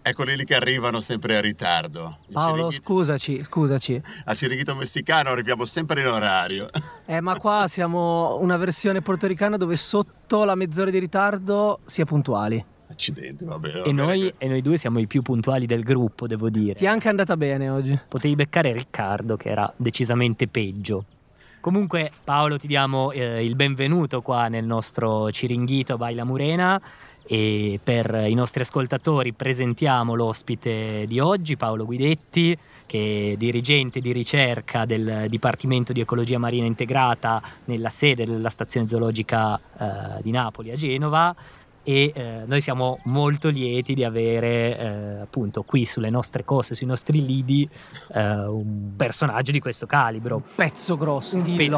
Eccoli lì che arrivano sempre in ritardo. Paolo, scusaci. Al Ciringhito messicano arriviamo sempre in orario. Ma qua siamo una versione portoricana dove sotto la mezz'ora di ritardo si è puntuali. Accidenti, va bene. E noi due siamo i più puntuali del gruppo, devo dire. Ti è anche andata bene oggi. Potevi beccare Riccardo, che era decisamente peggio. Comunque, Paolo, ti diamo il benvenuto qua nel nostro Ciringhito Baila Murena. E per i nostri ascoltatori presentiamo l'ospite di oggi, Paolo Guidetti, che è dirigente di ricerca del Dipartimento di Ecologia Marina Integrata nella sede della Stazione Zoologica di Napoli a Genova, e noi siamo molto lieti di avere appunto qui sulle nostre coste, sui nostri lidi, un personaggio di questo calibro. Un pezzo grosso.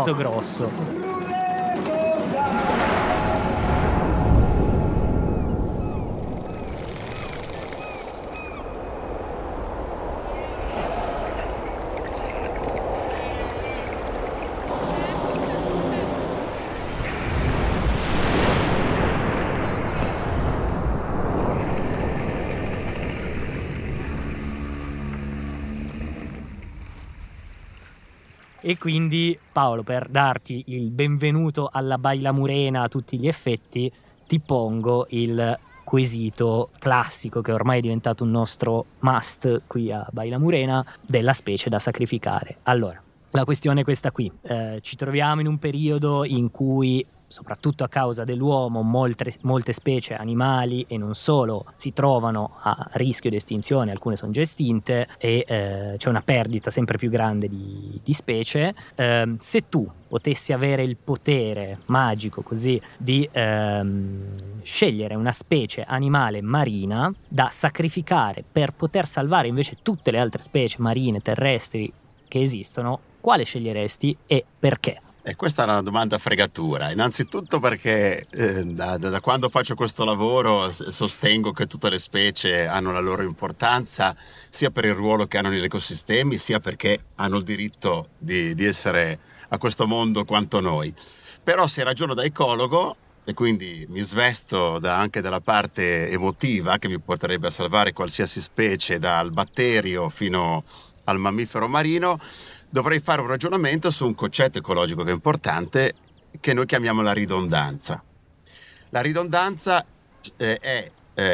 E quindi, Paolo, per darti il benvenuto alla Baila Murena a tutti gli effetti, ti pongo il quesito classico, che ormai è diventato un nostro must qui a Baila Murena, della specie da sacrificare. Allora, la questione è questa qui. Ci troviamo in un periodo in cui, soprattutto a causa dell'uomo, molte specie animali e non solo si trovano a rischio di estinzione, alcune sono già estinte, e c'è una perdita sempre più grande di specie. Se tu potessi avere il potere magico così di scegliere una specie animale marina da sacrificare per poter salvare invece tutte le altre specie marine, terrestri che esistono, quale sceglieresti e perché? E questa è una domanda fregatura, innanzitutto perché da quando faccio questo lavoro sostengo che tutte le specie hanno la loro importanza, sia per il ruolo che hanno negli ecosistemi, sia perché hanno il diritto di essere a questo mondo quanto noi. Però se ragiono da ecologo, e quindi mi svesto anche dalla parte emotiva che mi porterebbe a salvare qualsiasi specie, dal batterio fino al mammifero marino, dovrei fare un ragionamento su un concetto ecologico che è importante, che noi chiamiamo la ridondanza. La ridondanza è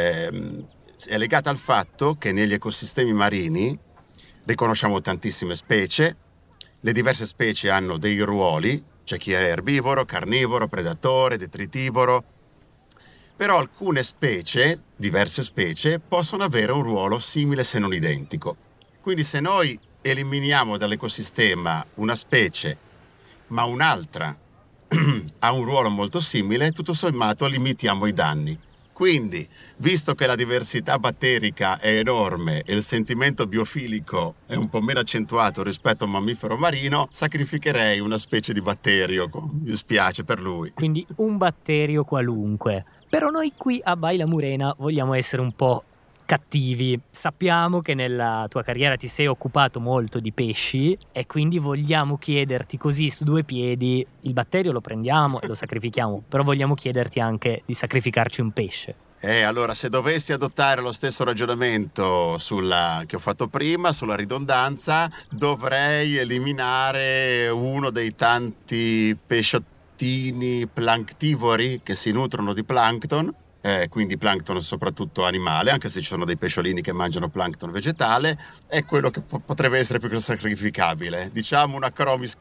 legata al fatto che negli ecosistemi marini riconosciamo tantissime specie, le diverse specie hanno dei ruoli, c'è chi è erbivoro, carnivoro, predatore, detritivoro, però alcune specie, diverse specie, possono avere un ruolo simile se non identico. Quindi se noi eliminiamo dall'ecosistema una specie, ma un'altra ha un ruolo molto simile, tutto sommato limitiamo i danni. Quindi, visto che la diversità batterica è enorme e il sentimento biofilico è un po' meno accentuato rispetto a un mammifero marino, sacrificherei una specie di batterio, mi dispiace per lui. Quindi un batterio qualunque. Però noi qui a Baila Murena vogliamo essere un po' cattivi. Sappiamo che nella tua carriera ti sei occupato molto di pesci e quindi vogliamo chiederti così su due piedi, il batterio lo prendiamo e lo sacrifichiamo, però vogliamo chiederti anche di sacrificarci un pesce. Allora, se dovessi adottare lo stesso ragionamento che ho fatto prima, sulla ridondanza, dovrei eliminare uno dei tanti pesciottini planctivori che si nutrono di plancton, quindi plancton soprattutto animale, anche se ci sono dei pesciolini che mangiano plancton vegetale, è quello che potrebbe essere più che sacrificabile, diciamo una Chromis.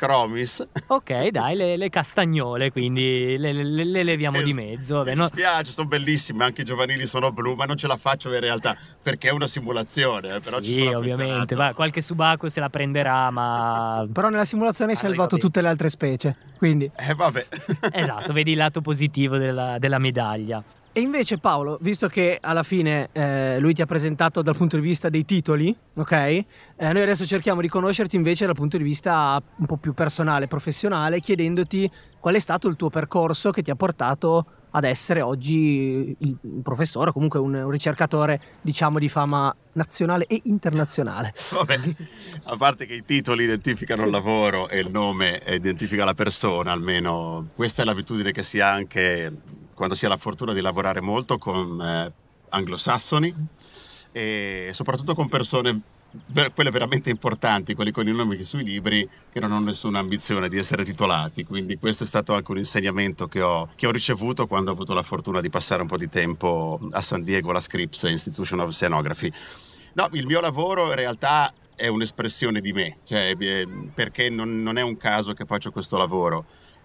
Ok, dai, le castagnole, quindi le leviamo di mezzo. Mi spiace, sono bellissime, anche i giovanili sono blu, ma non ce la faccio in realtà perché è una simulazione, però sì, ci sono ovviamente, qualche subacqueo se la prenderà, ma però nella simulazione hai salvato tutte le altre specie, quindi vabbè. Esatto, vedi il lato positivo della medaglia. E invece Paolo, visto che alla fine lui ti ha presentato dal punto di vista dei titoli, ok? Noi adesso cerchiamo di conoscerti invece dal punto di vista un po' più personale, professionale, chiedendoti qual è stato il tuo percorso che ti ha portato ad essere oggi un professore, comunque un ricercatore, diciamo, di fama nazionale e internazionale. Vabbè, a parte che i titoli identificano il lavoro e il nome identifica la persona, almeno questa è l'abitudine che si ha anche quando si ha la fortuna di lavorare molto con anglosassoni, e soprattutto con persone quelle veramente importanti, quelli con i nomi sui libri, che non hanno nessuna ambizione di essere titolati. Quindi questo è stato anche un insegnamento che ho ricevuto quando ho avuto la fortuna di passare un po' di tempo a San Diego alla Scripps Institution of Oceanography. No, il mio lavoro in realtà è un'espressione di me, cioè, perché non è un caso che faccio questo lavoro.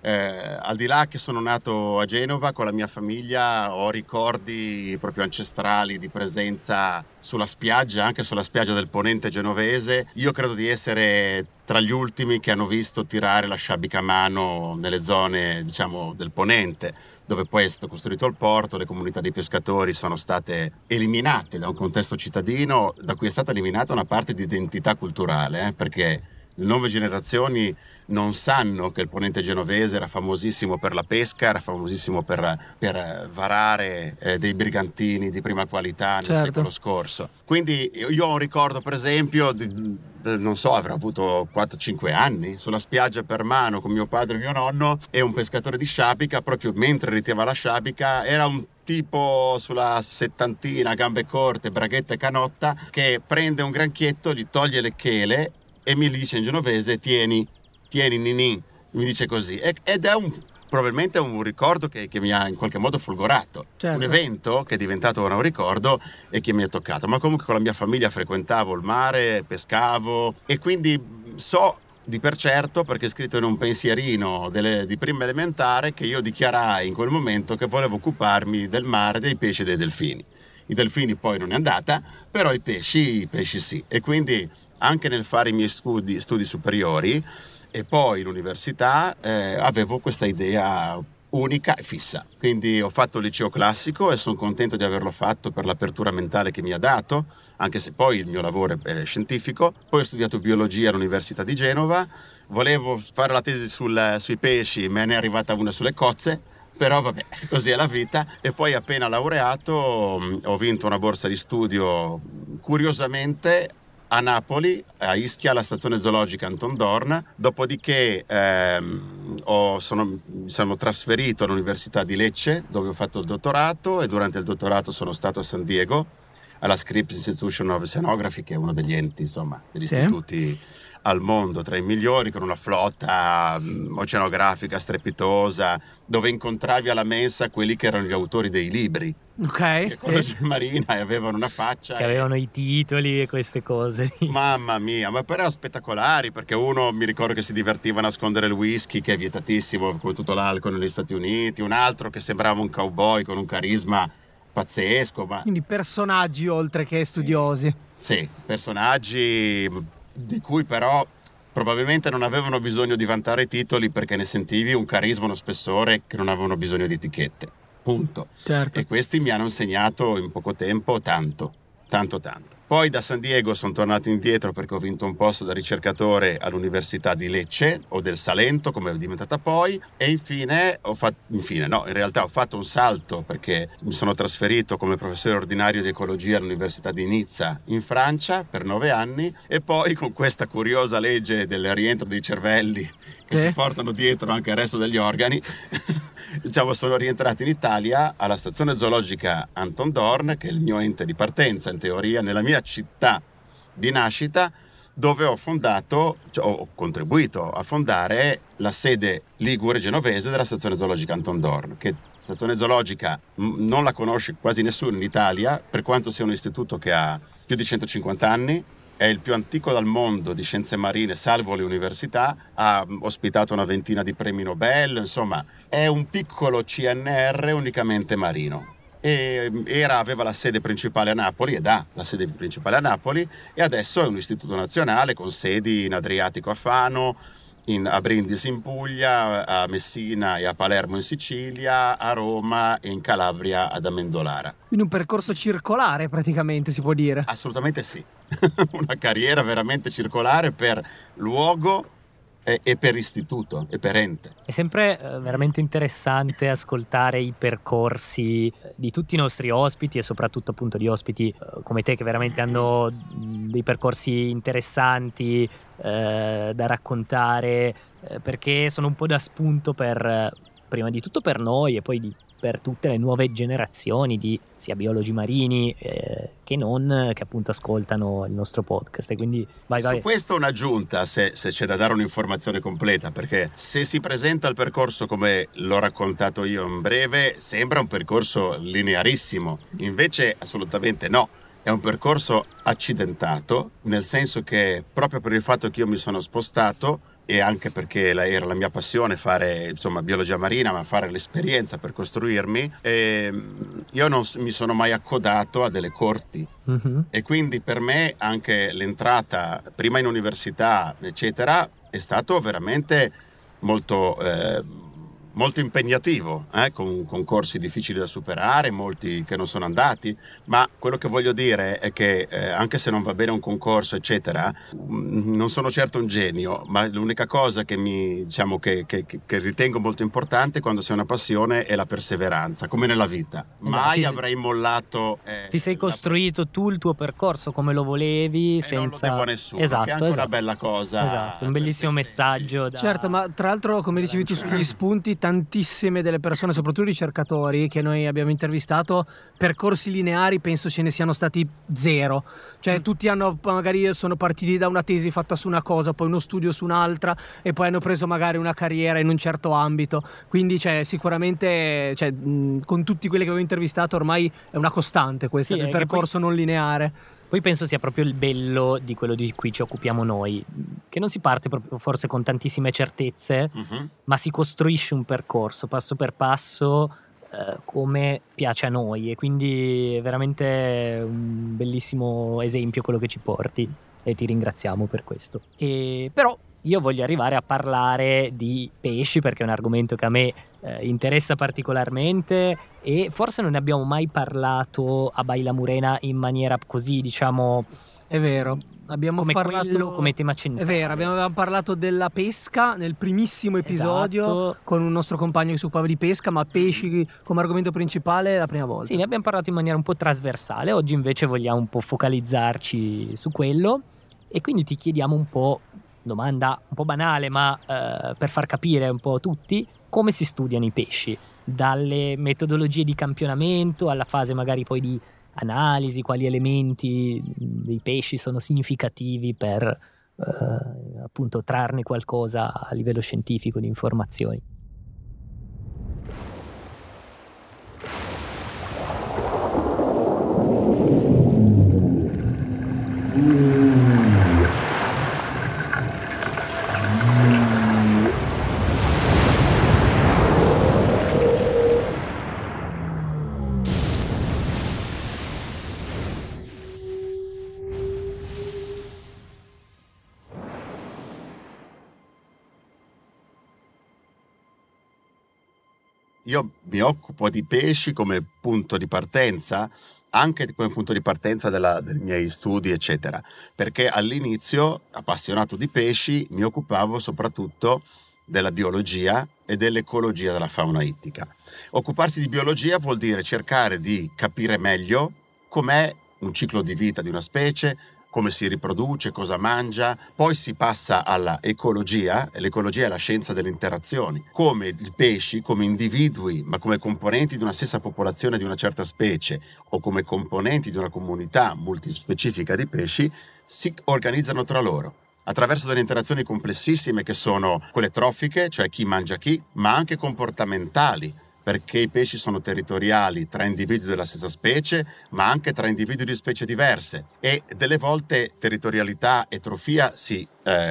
Al di là che sono nato a Genova con la mia famiglia, ho ricordi proprio ancestrali di presenza sulla spiaggia, anche sulla spiaggia del Ponente genovese. Io credo di essere tra gli ultimi che hanno visto tirare la sciabica a mano nelle zone, diciamo, del Ponente, dove poi è stato costruito il porto. Le comunità dei pescatori sono state eliminate da un contesto cittadino, da cui è stata eliminata una parte di identità culturale, perché le nuove generazioni non sanno che il Ponente genovese era famosissimo per la pesca, era famosissimo per varare dei brigantini di prima qualità nel secolo scorso. Quindi io ho un ricordo, per esempio, non so, avrò avuto 4-5 anni, sulla spiaggia per mano con mio padre e mio nonno, e un pescatore di sciabica, proprio mentre riteneva la sciabica, era un tipo sulla settantina, gambe corte, braghetta e canotta, che prende un granchietto, gli toglie le chele e mi dice in genovese: tieni Nini, mi dice così, ed è probabilmente un ricordo che mi ha in qualche modo folgorato. Certo. Un evento che è diventato ora un ricordo e che mi ha toccato. Ma comunque con la mia famiglia frequentavo il mare, pescavo, e quindi so di per certo, perché è scritto in un pensierino di prima elementare, che io dichiarai in quel momento che volevo occuparmi del mare, dei pesci e dei delfini. I delfini poi non è andata, però i pesci sì. E quindi anche nel fare i miei studi superiori e poi l'università, avevo questa idea unica e fissa. Quindi ho fatto il liceo classico e sono contento di averlo fatto per l'apertura mentale che mi ha dato, anche se poi il mio lavoro è scientifico. Poi ho studiato biologia all'Università di Genova, volevo fare la tesi sui pesci, me ne è arrivata una sulle cozze, però vabbè, così è la vita. E poi appena laureato ho vinto una borsa di studio, curiosamente, a Napoli, a Ischia, alla stazione zoologica Anton Dorn. Dopodiché mi sono trasferito all'Università di Lecce, dove ho fatto il dottorato, e durante il dottorato sono stato a San Diego alla Scripps Institution of Oceanography, che è uno degli enti, insomma, degli istituti al mondo tra i migliori, con una flotta oceanografica strepitosa, dove incontravi alla mensa quelli che erano gli autori dei libri, che conoscevano Marina e avevano una faccia, che avevano i titoli e queste cose. Mamma mia, ma però erano spettacolari, perché uno, mi ricordo che si divertiva a nascondere il whisky, che è vietatissimo come tutto l'alcol negli Stati Uniti, un altro che sembrava un cowboy con un carisma pazzesco. Quindi personaggi oltre che studiosi. Sì, personaggi di cui però probabilmente non avevano bisogno di vantare titoli, perché ne sentivi un carisma, uno spessore che non avevano bisogno di etichette, punto. Certo. E questi mi hanno insegnato in poco tempo tanto. Poi da San Diego sono tornato indietro perché ho vinto un posto da ricercatore all'Università di Lecce, o del Salento come è diventata poi, e in realtà ho fatto un salto, perché mi sono trasferito come professore ordinario di ecologia all'Università di Nizza in Francia per 9 anni, e poi con questa curiosa legge del rientro dei cervelli che si portano dietro anche il resto degli organi, diciamo, sono rientrato in Italia alla stazione zoologica Anton Dorn, che è il mio ente di partenza in teoria, nella mia città di nascita, dove ho contribuito a fondare la sede ligure genovese della stazione zoologica Anton Dorn, che stazione zoologica non la conosce quasi nessuno in Italia, per quanto sia un istituto che ha più di 150 anni. È il più antico al mondo di scienze marine, salvo le università, ha ospitato una ventina di premi Nobel, insomma è un piccolo CNR unicamente marino. E aveva la sede principale a Napoli, ed ha la sede principale a Napoli, e adesso è un istituto nazionale con sedi in Adriatico a Fano, a Brindisi in Puglia, a Messina e a Palermo in Sicilia, a Roma e in Calabria ad Amendolara. Quindi un percorso circolare praticamente, si può dire. Assolutamente sì, una carriera veramente circolare per luogo e per istituto e per ente. È sempre veramente interessante ascoltare i percorsi di tutti i nostri ospiti, e soprattutto appunto di ospiti come te, che veramente hanno dei percorsi interessanti da raccontare, perché sono un po' da spunto prima di tutto per noi, e poi per tutte le nuove generazioni di sia biologi marini che non, che appunto ascoltano il nostro podcast. E quindi vai. Su questo un'aggiunta, se c'è da dare un'informazione completa, perché se si presenta il percorso come l'ho raccontato io in breve, sembra un percorso linearissimo, invece assolutamente no. È un percorso accidentato, nel senso che proprio per il fatto che io mi sono spostato, e anche perché era la mia passione fare biologia marina, ma fare l'esperienza per costruirmi, io non mi sono mai accodato a delle corti. E quindi per me anche l'entrata prima in università eccetera è stato veramente molto impegnativo, con corsi difficili da superare, molti che non sono andati, ma quello che voglio dire è che anche se non va bene un concorso eccetera, non sono certo un genio, ma l'unica cosa che che ritengo molto importante quando si ha una passione è la perseveranza, come nella vita. Mai avrei mollato. Ti sei costruito tu il tuo percorso come lo volevi, senza... non lo devo a nessuno, esatto, che è anche una bella cosa. Esatto, un bellissimo messaggio. Certo, ma tra l'altro, come dicevi tu sugli spunti, tantissime delle persone, soprattutto ricercatori che noi abbiamo intervistato, percorsi lineari penso ce ne siano stati zero. Cioè tutti magari sono partiti da una tesi fatta su una cosa, poi uno studio su un'altra e poi hanno preso magari una carriera in un certo ambito. Quindi sicuramente con tutti quelli che avevo intervistato ormai è una costante questa, del percorso non lineare. Poi penso sia proprio il bello di quello di cui ci occupiamo noi, che non si parte proprio forse con tantissime certezze, ma si costruisce un percorso passo per passo, come piace a noi, e quindi è veramente un bellissimo esempio quello che ci porti e ti ringraziamo per questo. Però io voglio arrivare a parlare di pesci, perché è un argomento che a me interessa particolarmente, e forse non ne abbiamo mai parlato a Baila Murena in maniera così, è vero, abbiamo parlato come tema centrale. È vero, abbiamo parlato della pesca nel primissimo episodio, esatto, con un nostro compagno che si occupava di pesca, ma pesci come argomento principale la prima volta. Sì, ne abbiamo parlato in maniera un po' trasversale. Oggi invece vogliamo un po' focalizzarci su quello, e quindi ti chiediamo un po', domanda un po' banale, ma per far capire un po' a tutti come si studiano i pesci, dalle metodologie di campionamento alla fase magari poi di analisi, quali elementi dei pesci sono significativi per appunto trarne qualcosa a livello scientifico di informazioni. Io mi occupo di pesci come punto di partenza, anche come punto di partenza dei miei studi, eccetera, perché all'inizio, appassionato di pesci, mi occupavo soprattutto della biologia e dell'ecologia della fauna ittica. Occuparsi di biologia vuol dire cercare di capire meglio com'è un ciclo di vita di una specie, come si riproduce, cosa mangia. Poi si passa alla ecologia, e l'ecologia è la scienza delle interazioni, come i pesci, come individui, ma come componenti di una stessa popolazione di una certa specie o come componenti di una comunità multispecifica di pesci, si organizzano tra loro attraverso delle interazioni complessissime che sono quelle trofiche, cioè chi mangia chi, ma anche comportamentali, perché i pesci sono territoriali tra individui della stessa specie, ma anche tra individui di specie diverse, e delle volte territorialità e trofia si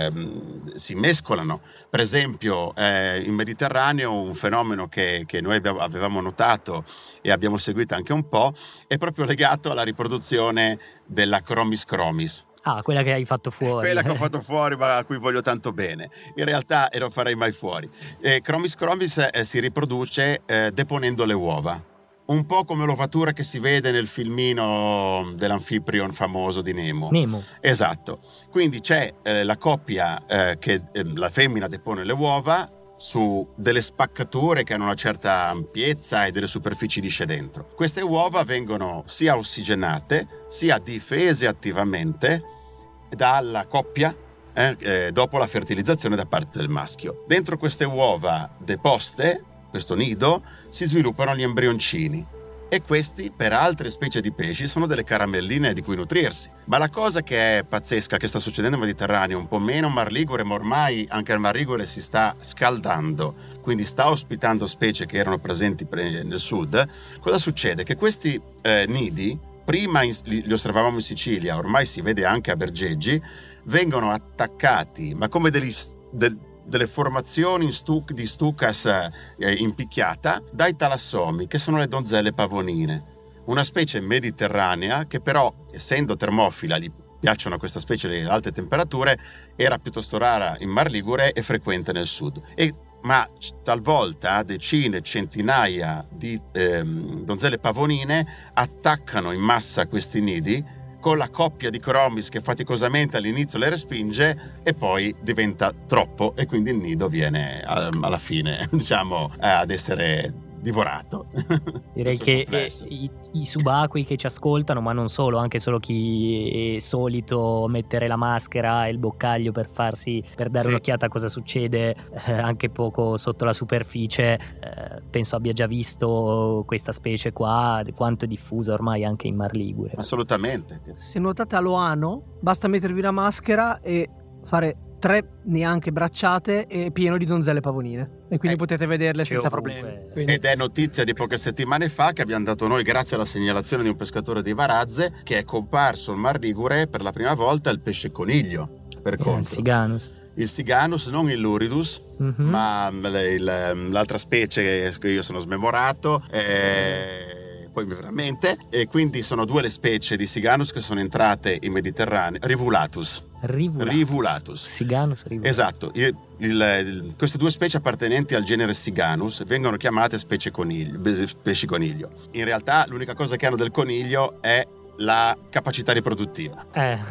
mescolano. Per esempio in Mediterraneo un fenomeno che noi avevamo notato e abbiamo seguito anche un po' è proprio legato alla riproduzione della Chromis chromis. Ah, quella che hai fatto fuori. Quella che ho fatto fuori, ma a cui voglio tanto bene. In realtà non farei mai fuori. Chromis chromis si riproduce deponendo le uova. Un po' come l'ovatura che si vede nel filmino dell'Amphiprion famoso di Nemo. Nemo. Esatto. Quindi c'è la coppia che la femmina depone le uova su delle spaccature che hanno una certa ampiezza e delle superfici lisce dentro. Queste uova vengono sia ossigenate sia difese attivamente dalla coppia dopo la fertilizzazione da parte del maschio. Dentro queste uova deposte questo nido si sviluppano gli embrioncini. E questi, per altre specie di pesci, sono delle caramelline di cui nutrirsi. Ma la cosa che è pazzesca che sta succedendo nel Mediterraneo, un po' meno Mar Ligure, ma ormai anche il Mar Ligure si sta scaldando, quindi sta ospitando specie che erano presenti nel sud. Cosa succede? Che questi nidi, prima li osservavamo in Sicilia, ormai si vede anche a Bergeggi, vengono attaccati, ma come delle formazioni di stucas in picchiata dai talassomi, che sono le donzelle pavonine, una specie mediterranea che però, essendo termofila, gli piacciono a questa specie le alte temperature, era piuttosto rara in Mar Ligure e frequente nel sud. Ma talvolta decine, centinaia di donzelle pavonine attaccano in massa questi nidi con la coppia di Chromis che faticosamente all'inizio le respinge e poi diventa troppo e quindi il nido viene alla fine, diciamo, ad essere divorato. Direi che i subacquei che ci ascoltano, ma non solo, anche solo chi è solito mettere la maschera e il boccaglio per dare un'occhiata a cosa succede anche poco sotto la superficie, penso abbia già visto questa specie qua, quanto è diffusa ormai anche in Mar Ligure. Assolutamente. Se nuotate a Loano, basta mettervi la maschera e fare 3 neanche bracciate e pieno di donzelle pavonine, e quindi potete vederle senza problemi. Quindi... Ed è notizia di poche settimane fa che abbiamo dato noi, grazie alla segnalazione di un pescatore di Varazze, che è comparso in Mar Ligure per la prima volta il pesce coniglio, per contro. Il Siganus, non il Luridus, ma l'altra specie che io sono smemorato, poi veramente, e quindi sono 2 le specie di Siganus che sono entrate in Mediterraneo. Rivulatus. Siganus, Rivulatus. Esatto. Queste 2 specie appartenenti al genere Siganus vengono chiamate pesci coniglio. In realtà l'unica cosa che hanno del coniglio è la capacità riproduttiva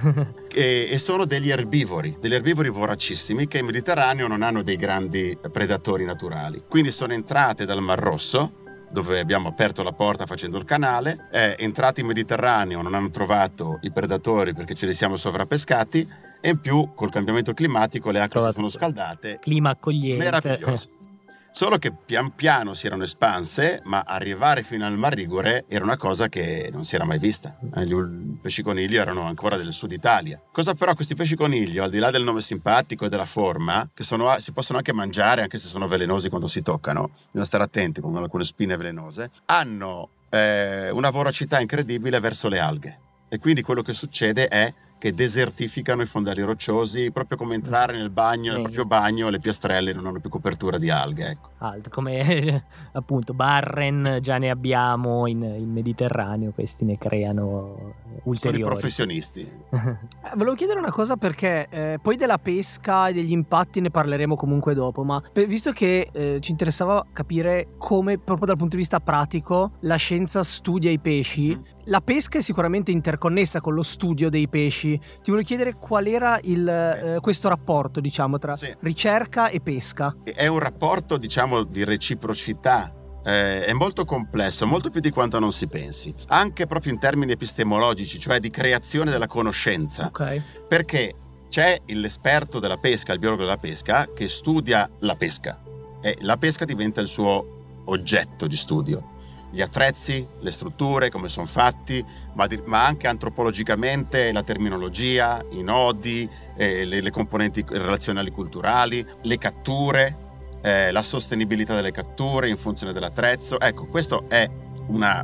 e sono degli erbivori voracissimi che in Mediterraneo non hanno dei grandi predatori naturali, quindi sono entrate dal Mar Rosso, dove abbiamo aperto la porta facendo il canale, entrati in Mediterraneo, non hanno trovato i predatori perché ce li siamo sovrappescati, e in più col cambiamento climatico le acque si sono scaldate. Clima accogliente. Meraviglioso. Solo che pian piano si erano espanse, ma arrivare fino al Mar Ligure era una cosa che non si era mai vista. I pesci coniglio erano ancora del sud Italia. Cosa però questi pesci coniglio, al di là del nome simpatico e della forma, che si possono anche mangiare anche se sono velenosi quando si toccano, bisogna stare attenti con alcune spine velenose, hanno una voracità incredibile verso le alghe. E quindi quello che succede è che desertificano i fondali rocciosi, proprio come entrare nel proprio bagno, le piastrelle non hanno più copertura di alghe, ecco. Come appunto Barren già ne abbiamo in Mediterraneo, questi ne creano ulteriori. Sono i professionisti. Volevo chiedere una cosa, perché poi della pesca e degli impatti ne parleremo comunque dopo, ma visto che ci interessava capire come proprio dal punto di vista pratico la scienza studia i pesci, la pesca è sicuramente interconnessa con lo studio dei pesci. Ti volevo chiedere qual era questo rapporto, diciamo, tra ricerca e pesca. È un rapporto, diciamo, di reciprocità. È molto complesso, molto più di quanto non si pensi, anche proprio in termini epistemologici, cioè di creazione della conoscenza. Perché c'è l'esperto della pesca, il biologo della pesca, che studia la pesca e la pesca diventa il suo oggetto di studio. Gli attrezzi, le strutture, come sono fatti, ma anche antropologicamente la terminologia, i nodi, le componenti relazionali culturali, le catture, la sostenibilità delle catture in funzione dell'attrezzo. Ecco, questo è una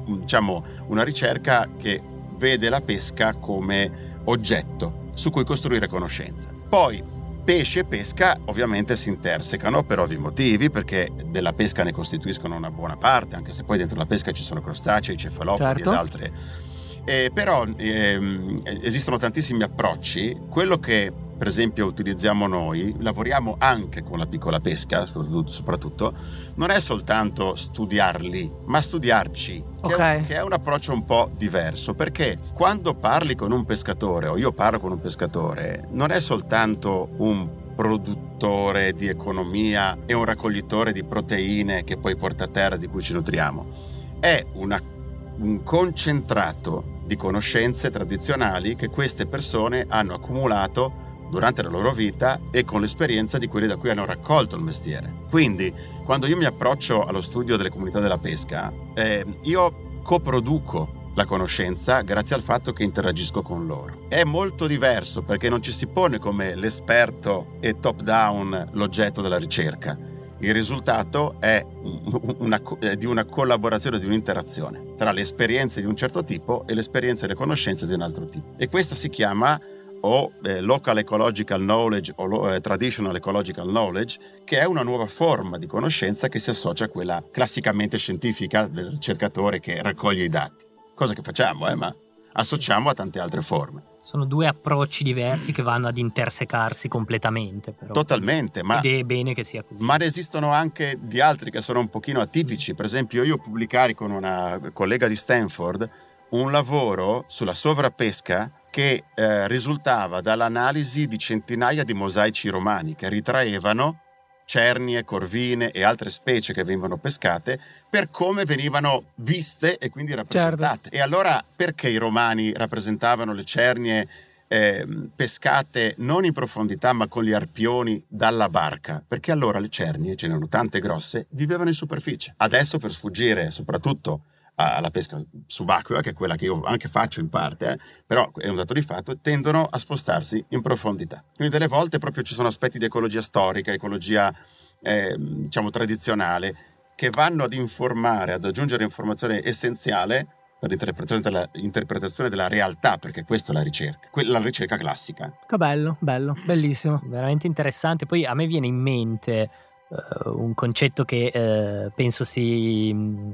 ricerca che vede la pesca come oggetto su cui costruire conoscenza. Poi pesce e pesca ovviamente si intersecano per ovvi motivi, perché della pesca ne costituiscono una buona parte, anche se poi dentro la pesca ci sono crostacei, cefalopodi ed altre. Però esistono tantissimi approcci. Quello che per esempio utilizziamo noi, lavoriamo anche con la piccola pesca soprattutto, non è soltanto studiarli, ma studiarci, che è un approccio un po' diverso, perché quando parli con un pescatore, o io parlo con un pescatore, non è soltanto un produttore di economia e un raccoglitore di proteine che poi porta a terra, di cui ci nutriamo, è un concentrato di conoscenze tradizionali che queste persone hanno accumulato durante la loro vita e con l'esperienza di quelli da cui hanno raccolto il mestiere. Quindi, quando io mi approccio allo studio delle comunità della pesca, io coproduco la conoscenza grazie al fatto che interagisco con loro. È molto diverso perché non ci si pone come l'esperto e top down l'oggetto della ricerca. Il risultato è di una collaborazione, di un'interazione tra le esperienze di un certo tipo e le esperienze e le conoscenze di un altro tipo. E questa si chiama local ecological knowledge o traditional ecological knowledge, che è una nuova forma di conoscenza che si associa a quella classicamente scientifica del ricercatore che raccoglie i dati. Cosa che facciamo, ma associamo a tante altre forme. Sono due approcci diversi che vanno ad intersecarsi completamente, però. Totalmente, ed è bene che sia così. Ma ne esistono anche di altri che sono un pochino atipici. Per esempio, io pubblicai con una collega di Stanford un lavoro sulla sovrappesca che risultava dall'analisi di centinaia di mosaici romani che ritraevano cernie, corvine e altre specie che venivano pescate per come venivano viste e quindi rappresentate. Certo. E allora perché i romani rappresentavano le cernie pescate non in profondità ma con gli arpioni dalla barca? Perché allora le cernie, ce n'erano tante grosse, vivevano in superficie. Adesso, per sfuggire soprattutto alla pesca subacquea, che è quella che io anche faccio in parte, però è un dato di fatto, tendono a spostarsi in profondità. Quindi delle volte proprio ci sono aspetti di ecologia storica, ecologia diciamo tradizionale, che vanno ad informare, ad aggiungere informazione essenziale per l'interpretazione della realtà, perché questa è la ricerca classica. Che bello, bellissimo. Veramente interessante. Poi a me viene in mente un concetto che penso si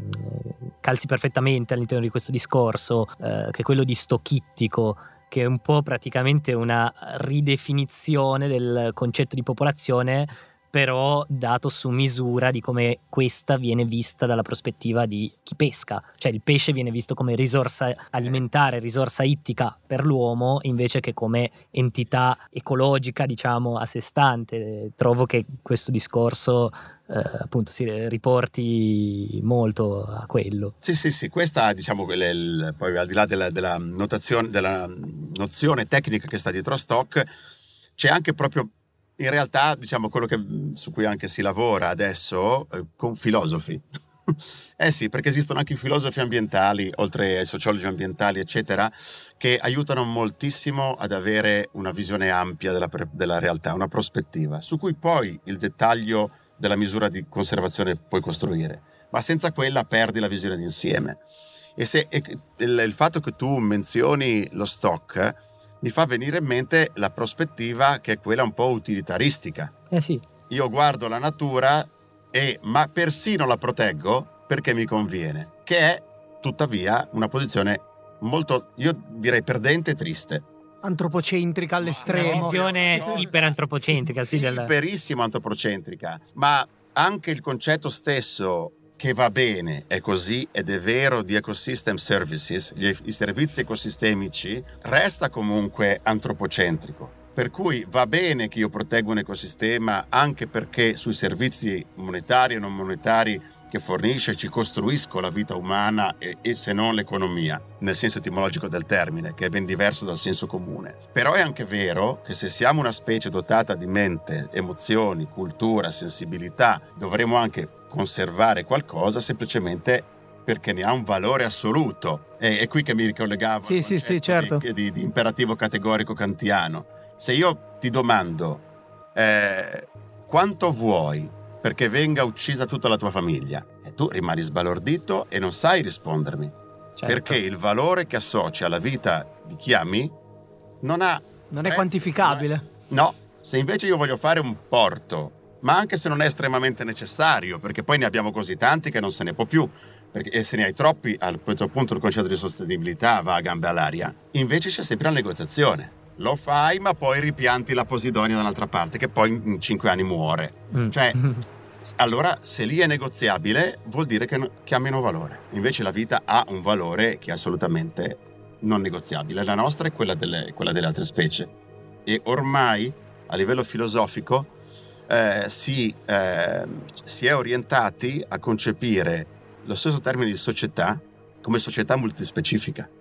calzi perfettamente all'interno di questo discorso, che è quello di stocchittico, che è un po' praticamente una ridefinizione del concetto di popolazione, però dato su misura di come questa viene vista dalla prospettiva di chi pesca. Cioè il pesce viene visto come risorsa alimentare, risorsa ittica per l'uomo, invece che come entità ecologica, diciamo, a sé stante. Trovo che questo discorso appunto si riporti molto a quello. Sì, questa, diciamo, poi al di là della nozione tecnica che sta dietro a stock, c'è anche proprio in realtà, diciamo, quello su cui anche si lavora adesso con filosofi. Sì, perché esistono anche i filosofi ambientali, oltre ai sociologi ambientali, eccetera, che aiutano moltissimo ad avere una visione ampia della realtà, una prospettiva, su cui poi il dettaglio della misura di conservazione puoi costruire, ma senza quella perdi la visione d'insieme. E il fatto che tu menzioni lo stock mi fa venire in mente la prospettiva che è quella un po' utilitaristica. Sì. Io guardo la natura ma persino la proteggo perché mi conviene, che è tuttavia una posizione molto, io direi, perdente e triste. Antropocentrica all'estremo. Una visione iperantropocentrica, sì. Iperissimo antropocentrica, ma anche il concetto stesso che va bene, è così ed è vero, di ecosystem services, i servizi ecosistemici, resta comunque antropocentrico. Per cui va bene che io proteggo un ecosistema anche perché sui servizi monetari e non monetari che fornisce ci costruisco la vita umana e se non l'economia, nel senso etimologico del termine, che è ben diverso dal senso comune. Però è anche vero che se siamo una specie dotata di mente, emozioni, cultura, sensibilità, dovremo anche conservare qualcosa semplicemente perché ne ha un valore assoluto. È qui che mi ricollegavo sì, certo. di imperativo categorico kantiano. Se io ti domando quanto vuoi perché venga uccisa tutta la tua famiglia, e tu rimani sbalordito e non sai rispondermi, certo. Perché il valore che associa alla vita di chi ami non è quantificabile. No, se invece io voglio fare un porto, ma anche se non è estremamente necessario, perché poi ne abbiamo così tanti che non se ne può più, e se ne hai troppi, a questo punto il concetto di sostenibilità va a gambe all'aria. Invece c'è sempre la negoziazione. Lo fai, ma poi ripianti la Posidonia dall'altra parte, che poi in 5 anni muore. Cioè, allora, se lì è negoziabile, vuol dire che ha meno valore. Invece la vita ha un valore che è assolutamente non negoziabile. La nostra è quella delle altre specie. E ormai, a livello filosofico, si è orientati a concepire lo stesso termine di società come società multispecifica.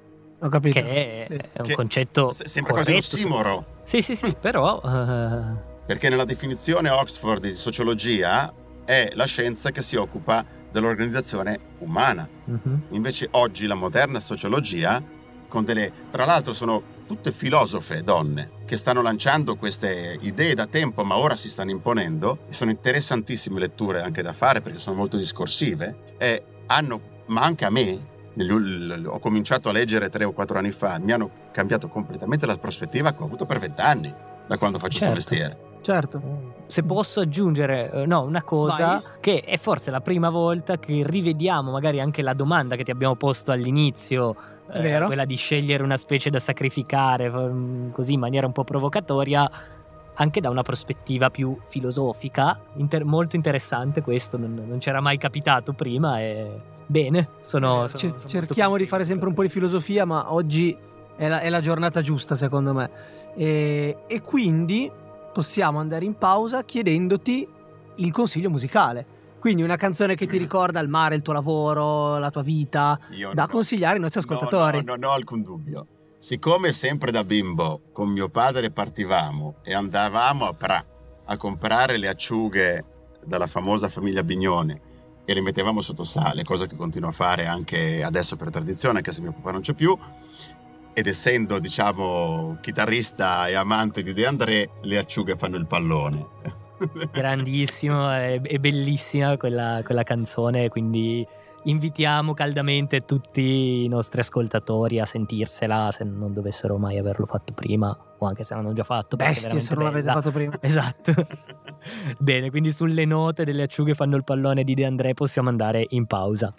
Ho capito. che Sì. è un concetto sembra quasi un corretto. ossimoro. Sì, però Perché nella definizione Oxford di sociologia è la scienza che si occupa dell'organizzazione umana. Invece oggi la moderna sociologia, tra l'altro sono tutte filosofe donne che stanno lanciando queste idee da tempo, ma ora si stanno imponendo, e sono interessantissime letture anche da fare perché sono molto discorsive, e ma anche a me, ho cominciato a leggere 3 o 4 anni fa, mi hanno cambiato completamente la prospettiva che ho avuto per 20 anni da quando faccio questo mestiere. Certo. Se posso aggiungere una cosa, Vai. che è forse la prima volta che rivediamo magari anche la domanda che ti abbiamo posto all'inizio, Vero. quella di scegliere una specie da sacrificare così in maniera un po' provocatoria, anche da una prospettiva più filosofica. Molto interessante questo, non c'era mai capitato prima e bene, sono Cerchiamo di fare sempre un po' di filosofia, ma oggi è la giornata giusta secondo me. E quindi possiamo andare in pausa chiedendoti il consiglio musicale. Quindi una canzone che ti ricorda il mare, il tuo lavoro, la tua vita, da consigliare ai nostri ascoltatori. Non ho alcun dubbio. Siccome sempre da bimbo con mio padre partivamo e andavamo a Pra a comprare le acciughe dalla famosa famiglia Bignone e le mettevamo sotto sale, cosa che continuo a fare anche adesso per tradizione, anche se mio papà non c'è più, ed essendo, diciamo, chitarrista e amante di De André, le acciughe fanno il pallone. Grandissimo, è bellissima quella canzone, quindi invitiamo caldamente tutti i nostri ascoltatori a sentirsela se non dovessero mai averlo fatto prima, o anche se l'hanno già fatto. Bestie se non l'avete fatto prima. Esatto. Bene, quindi sulle note delle acciughe fanno il pallone di De André possiamo andare in pausa.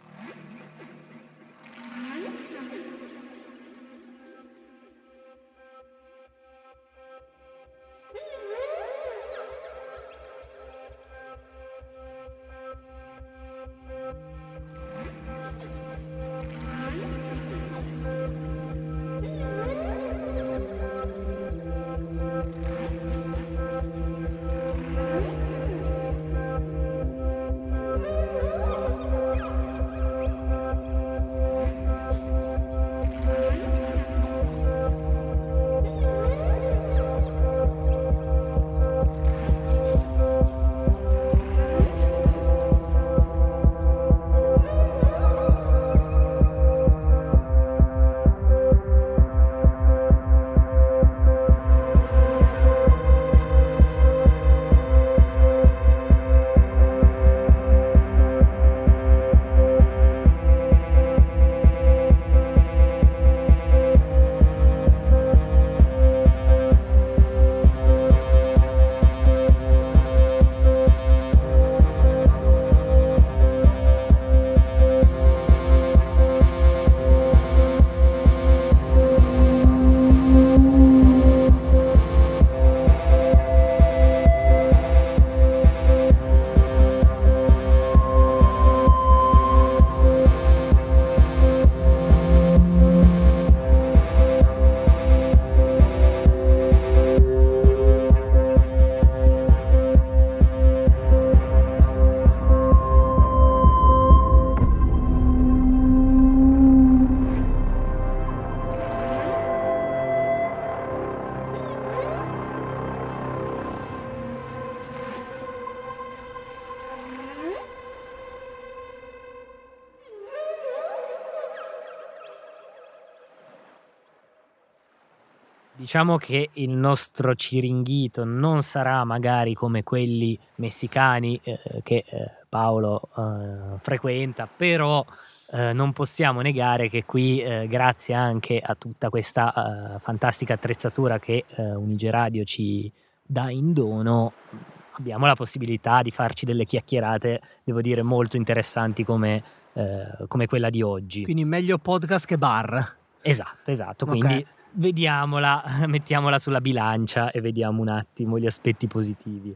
Diciamo che il nostro Ciringhito non sarà magari come quelli messicani che Paolo frequenta, però non possiamo negare che qui, grazie anche a tutta questa fantastica attrezzatura che Unigeradio ci dà in dono, abbiamo la possibilità di farci delle chiacchierate, devo dire, molto interessanti come quella di oggi. Quindi meglio podcast che bar. Esatto, quindi Ok. vediamola, mettiamola sulla bilancia e vediamo un attimo gli aspetti positivi.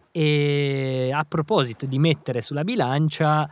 E a proposito di mettere sulla bilancia,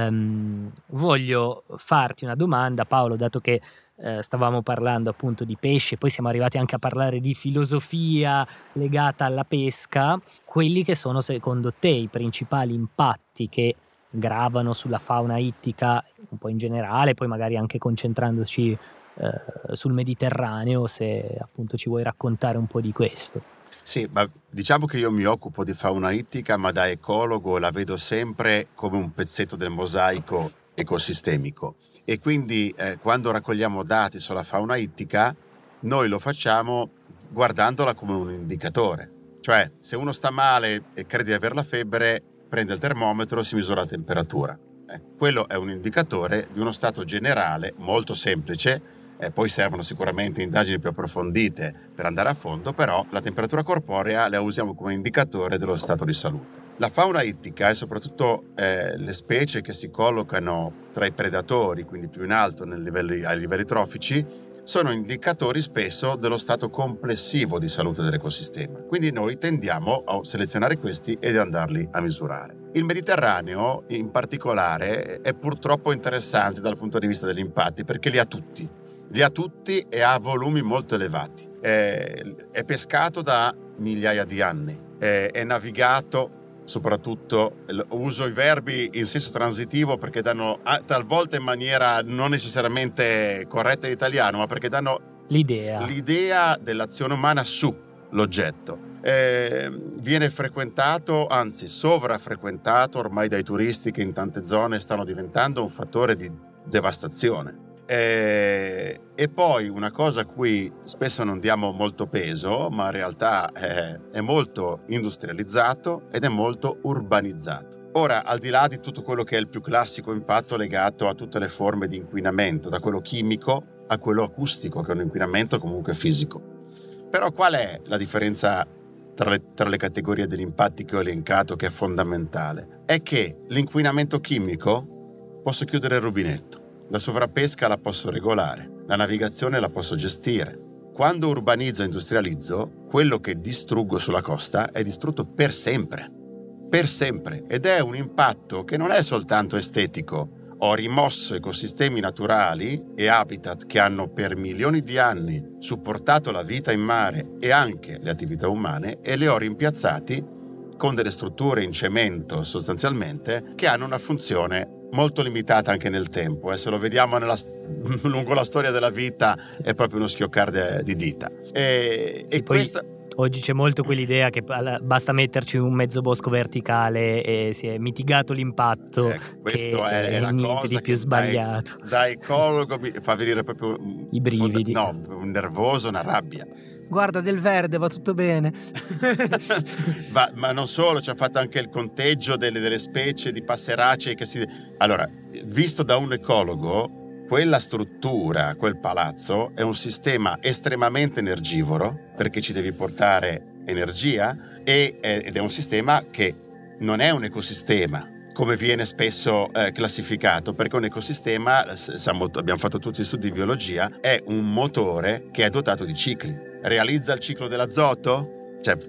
voglio farti una domanda, Paolo, dato che stavamo parlando appunto di pesce, poi siamo arrivati anche a parlare di filosofia legata alla pesca. Quelli che sono secondo te i principali impatti che gravano sulla fauna ittica un po' in generale, poi magari anche concentrandoci sul Mediterraneo, se appunto ci vuoi raccontare un po' di questo. Sì, ma diciamo che io mi occupo di fauna ittica, ma da ecologo la vedo sempre come un pezzetto del mosaico ecosistemico, e quindi quando raccogliamo dati sulla fauna ittica noi lo facciamo guardandola come un indicatore. Cioè, se uno sta male e crede di aver la febbre, prende il termometro e si misura la temperatura. Quello è un indicatore di uno stato generale molto semplice. Poi servono sicuramente indagini più approfondite per andare a fondo, però la temperatura corporea la usiamo come indicatore dello stato di salute. La fauna ittica e soprattutto le specie che si collocano tra i predatori, quindi più in alto ai livelli trofici, sono indicatori spesso dello stato complessivo di salute dell'ecosistema. Quindi noi tendiamo a selezionare questi ed andarli a misurare. Il Mediterraneo in particolare è purtroppo interessante dal punto di vista degli impatti, perché li ha tutti e ha volumi molto elevati. È pescato da migliaia di anni, è navigato, soprattutto uso i verbi in senso transitivo perché danno talvolta in maniera non necessariamente corretta in italiano, ma perché danno l'idea dell'azione umana su l'oggetto. Viene frequentato, anzi sovrafrequentato ormai dai turisti che in tante zone stanno diventando un fattore di devastazione. E poi una cosa a cui spesso non diamo molto peso, ma in realtà è molto industrializzato ed è molto urbanizzato. Ora, al di là di tutto quello che è il più classico impatto legato a tutte le forme di inquinamento, da quello chimico a quello acustico, che è un inquinamento comunque fisico. Però qual è la differenza tra le categorie degli impatti che ho elencato, che è fondamentale? È che l'inquinamento chimico posso chiudere il rubinetto. La sovrappesca la posso regolare, la navigazione la posso gestire. Quando urbanizzo e industrializzo, quello che distruggo sulla costa è distrutto per sempre, ed è un impatto che non è soltanto estetico. Ho rimosso ecosistemi naturali e habitat che hanno per milioni di anni supportato la vita in mare e anche le attività umane, e li ho rimpiazzati con delle strutture in cemento sostanzialmente che hanno una funzione molto limitata anche nel tempo. Se lo vediamo lungo la storia della vita è proprio uno schioccare di dita. E questa... Oggi c'è molto quell'idea che basta metterci un mezzo bosco verticale e si è mitigato l'impatto. Questo è la niente cosa di più che sbagliato. Da ecologo mi fa venire proprio i brividi. Un nervoso, una rabbia. Guarda, del verde, va tutto bene. ma non solo, ci ha fatto anche il conteggio delle specie di passeracee che Allora, visto da un ecologo, quella struttura, quel palazzo è un sistema estremamente energivoro, perché ci devi portare energia, ed è un sistema che non è un ecosistema come viene spesso classificato, perché un ecosistema, abbiamo fatto tutti gli studi di biologia, è un motore che è dotato di cicli. Realizza il ciclo dell'azoto? Cioè,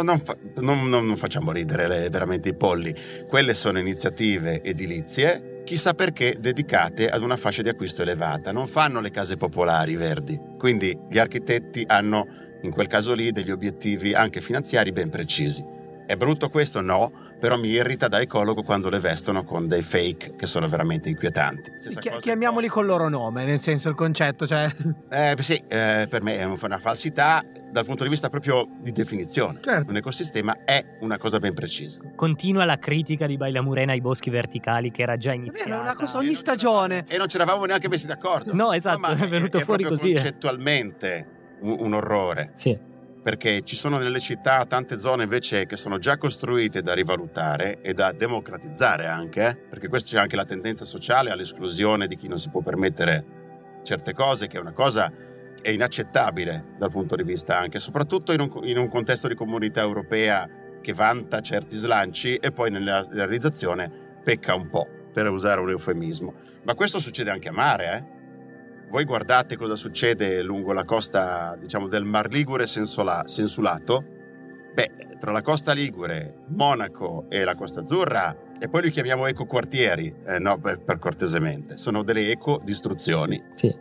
non facciamo ridere veramente i polli. Quelle sono iniziative edilizie, chissà perché, dedicate ad una fascia di acquisto elevata. Non fanno le case popolari verdi. Quindi gli architetti hanno, in quel caso lì, degli obiettivi anche finanziari ben precisi. È brutto questo? No, però mi irrita da ecologo quando le vestono con dei fake che sono veramente inquietanti. Chiamiamoli col loro nome, nel senso, il concetto, cioè... per me è una falsità dal punto di vista proprio di definizione. Certo. Un ecosistema è una cosa ben precisa. Continua la critica di Bailamurena ai boschi verticali, che era già iniziata. È una cosa ogni stagione. E non ci eravamo neanche messi d'accordo. No, esatto, ma è venuto fuori così. È concettualmente un orrore. Sì. Perché ci sono nelle città tante zone invece che sono già costruite da rivalutare e da democratizzare anche, perché questa c'è anche la tendenza sociale all'esclusione di chi non si può permettere certe cose, che è una cosa è inaccettabile dal punto di vista anche, soprattutto in un contesto di comunità europea che vanta certi slanci e poi nella realizzazione pecca un po', per usare un eufemismo. Ma questo succede anche a mare, Voi guardate cosa succede lungo la costa, diciamo, del Mar Ligure sensulato. Tra la costa Ligure, Monaco e la Costa Azzurra, e poi li chiamiamo ecoquartieri, per cortesemente, sono delle ecodistruzioni. Sì,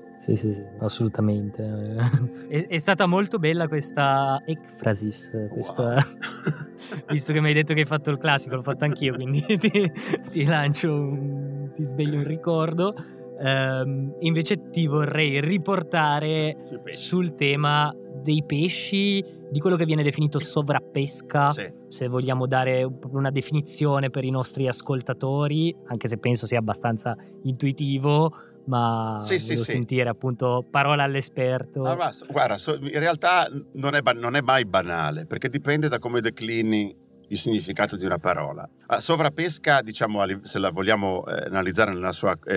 assolutamente. È stata molto bella questa ekphrasis, questa... Wow. Visto che mi hai detto che hai fatto il classico, l'ho fatto anch'io, quindi ti lancio ti sveglio un ricordo. Invece ti vorrei riportare sul tema dei pesci, di quello che viene definito sovrappesca, Sì. se vogliamo dare una definizione per i nostri ascoltatori, anche se penso sia abbastanza intuitivo, ma Sì. volevo sentire appunto parola all'esperto. Ma guarda, in realtà non è mai banale, perché dipende da come declini il significato di una parola. Sovrapesca, diciamo, se la vogliamo analizzare nel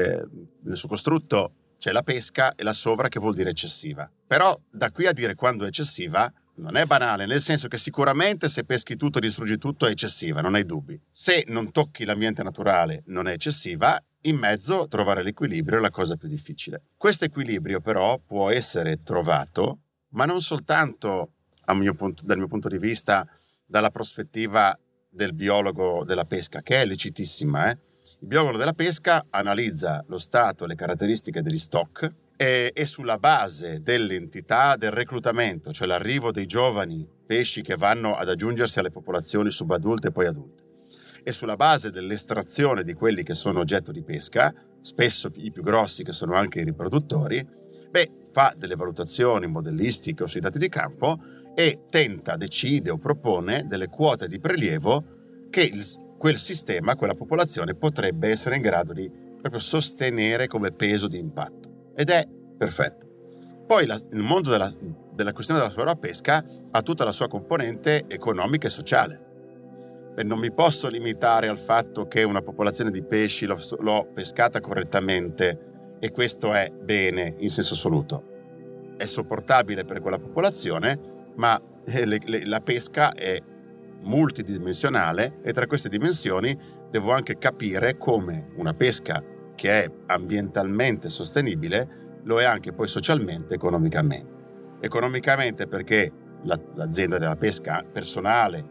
suo costrutto, c'è la pesca e la sovra, che vuol dire eccessiva. Però da qui a dire quando è eccessiva non è banale, nel senso che sicuramente se peschi tutto e distruggi tutto è eccessiva, non hai dubbi. Se non tocchi l'ambiente naturale non è eccessiva. In mezzo trovare l'equilibrio è la cosa più difficile. Questo equilibrio però può essere trovato, ma non soltanto dal mio punto di vista, dalla prospettiva del biologo della pesca, che è lecitissima. Il biologo della pesca analizza lo stato e le caratteristiche degli stock e sulla base dell'entità del reclutamento, cioè l'arrivo dei giovani pesci che vanno ad aggiungersi alle popolazioni subadulte e poi adulte, e sulla base dell'estrazione di quelli che sono oggetto di pesca, spesso i più grossi che sono anche i riproduttori, fa delle valutazioni modellistiche o sui dati di campo e decide o propone delle quote di prelievo che quel sistema, quella popolazione potrebbe essere in grado di proprio sostenere come peso di impatto. Ed è perfetto. Poi il mondo della questione della sovrapesca ha tutta la sua componente economica e sociale. E non mi posso limitare al fatto che una popolazione di pesci l'ho pescata correttamente e questo è bene in senso assoluto. È sopportabile per quella popolazione, ma la pesca è multidimensionale e tra queste dimensioni devo anche capire come una pesca che è ambientalmente sostenibile lo è anche poi socialmente e economicamente. Economicamente perché l'azienda della pesca personale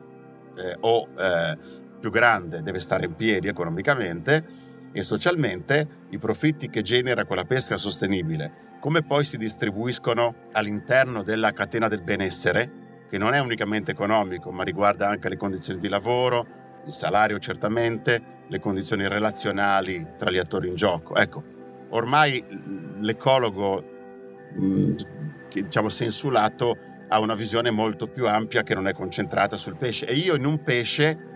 più grande deve stare in piedi economicamente, e socialmente i profitti che genera quella pesca sostenibile, come poi si distribuiscono all'interno della catena del benessere, che non è unicamente economico ma riguarda anche le condizioni di lavoro, il salario certamente, le condizioni relazionali tra gli attori in gioco. Ecco, ormai l'ecologo diciamo sensulato ha una visione molto più ampia che non è concentrata sul pesce, e io in un pesce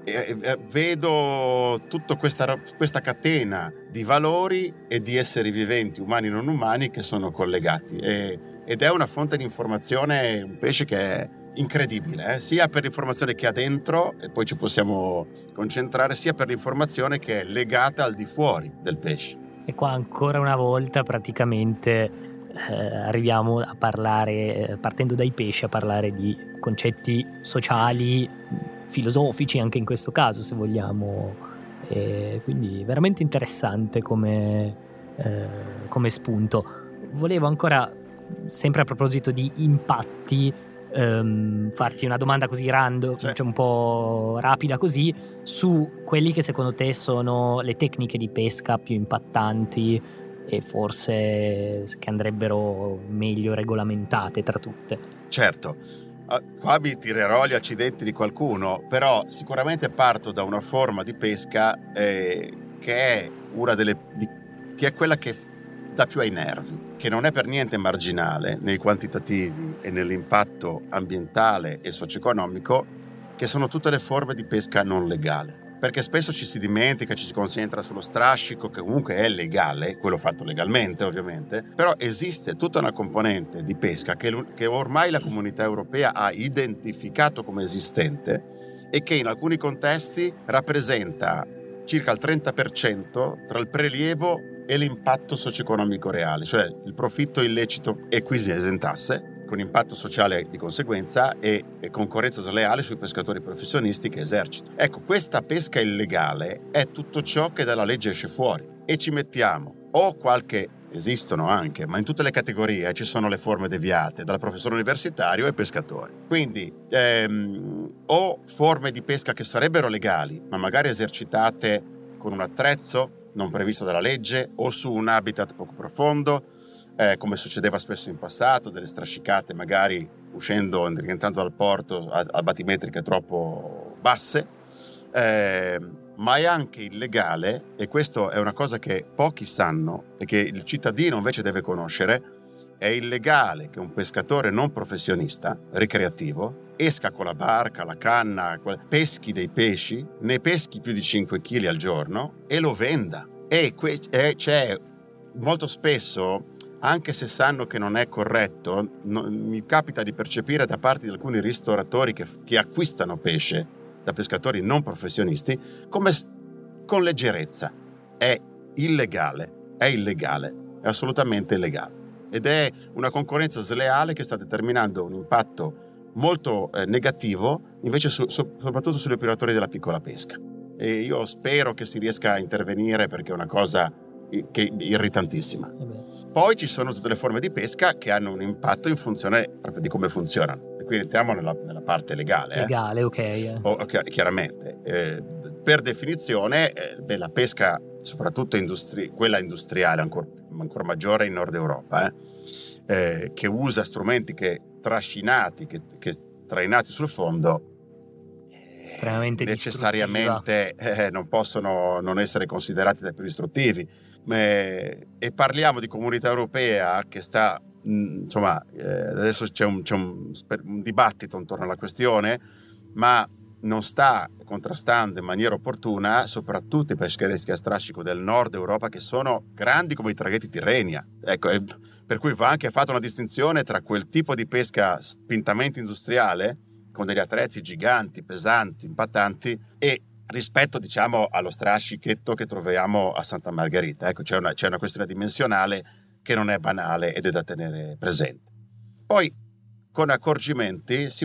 vedo tutta questa catena di valori e di esseri viventi, umani e non umani, che sono collegati, ed è una fonte di informazione, un pesce che è incredibile, sia per l'informazione che ha dentro, e poi ci possiamo concentrare, sia per l'informazione che è legata al di fuori del pesce. E qua ancora una volta praticamente arriviamo a parlare, partendo dai pesci, a parlare di concetti sociali, filosofici anche in questo caso, se vogliamo, quindi veramente interessante come spunto. Volevo ancora, sempre a proposito di impatti, farti una domanda così random, Sì. cioè un po' rapida così, su quelli che secondo te sono le tecniche di pesca più impattanti e forse che andrebbero meglio regolamentate tra tutte. Certo, qua mi tirerò gli accidenti di qualcuno, però sicuramente parto da una forma di pesca che è una che è quella che dà più ai nervi, che non è per niente marginale nei quantitativi e nell'impatto ambientale e socio-economico, che sono tutte le forme di pesca non legale. Perché spesso ci si dimentica, ci si concentra sullo strascico, che comunque è legale, quello fatto legalmente ovviamente, però esiste tutta una componente di pesca che ormai la comunità europea ha identificato come esistente e che in alcuni contesti rappresenta circa il 30% tra il prelievo e l'impatto socio-economico reale, cioè il profitto illecito e qui si esentasse, con impatto sociale di conseguenza e concorrenza sleale sui pescatori professionisti che esercitano. Ecco, questa pesca illegale è tutto ciò che dalla legge esce fuori, e ci mettiamo esistono anche, ma in tutte le categorie ci sono le forme deviate, dal professore universitario ai pescatori. Quindi o forme di pesca che sarebbero legali, ma magari esercitate con un attrezzo non previsto dalla legge o su un habitat poco profondo, come succedeva spesso in passato, delle strascicate magari rientrando dal porto a batimetriche troppo basse, ma è anche illegale, e questo è una cosa che pochi sanno e che il cittadino invece deve conoscere. È illegale che un pescatore non professionista, ricreativo, esca con la barca, la canna, peschi dei pesci, ne peschi più di 5 kg al giorno e lo venda. E c'è molto spesso, anche se sanno che non è corretto, mi capita di percepire da parte di alcuni ristoratori che acquistano pesce da pescatori non professionisti come con leggerezza. È illegale, è assolutamente illegale. Ed è una concorrenza sleale che sta determinando un impatto molto negativo invece soprattutto sugli operatori della piccola pesca. E io spero che si riesca a intervenire, perché è una cosa che è irritantissima. Poi ci sono tutte le forme di pesca che hanno un impatto in funzione proprio di come funzionano. E qui entriamo nella parte legale. Legale, ok. Chiaramente. Per definizione, la pesca, soprattutto quella industriale, ancora maggiore in Nord Europa, che usa strumenti trascinati, che trainati sul fondo, estremamente necessariamente non possono non essere considerati dai più istruttivi. E parliamo di Comunità Europea che sta, adesso c'è un dibattito intorno alla questione, ma non sta contrastando in maniera opportuna soprattutto i peschereschi a strascico del nord Europa, che sono grandi come i traghetti Tirrenia. Ecco, per cui va anche fatta una distinzione tra quel tipo di pesca spintamente industriale, con degli attrezzi giganti, pesanti, impattanti, e rispetto, diciamo, allo strascichetto che troviamo a Santa Margherita. Ecco, c'è una questione dimensionale che non è banale ed è da tenere presente. Poi, con accorgimenti, si